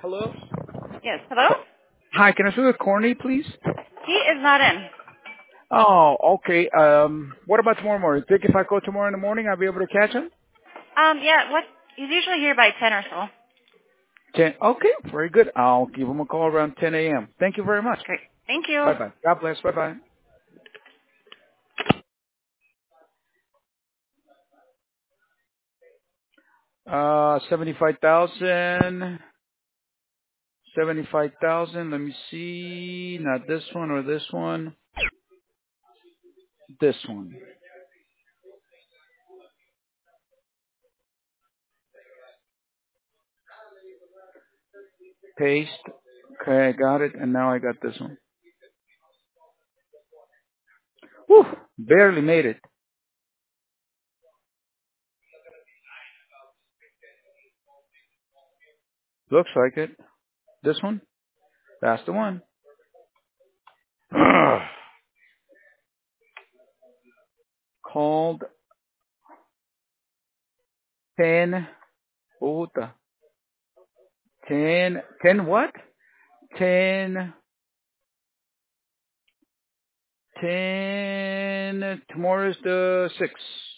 Hello? Yes. Hello? Hi, can I speak with Corny, please? He is not in. Oh, okay. What about tomorrow morning? Think if I go tomorrow in the morning, I'll be able to catch him? Yeah, what? He's usually here by 10 or so. 10. Okay, very good. I'll give him a call around 10 a.m. Thank you very much. Great. Thank you. Bye-bye. God bless. Bye-bye. 75,000. 75,000. Let me see. Not this one or this one. This one. Paste. Okay, I got it. And now I got this one. Whew, barely made it. Looks like it. This one? That's the one. Called 10. Puta. 10. 10 what? 10. 10. Tomorrow is the 6th.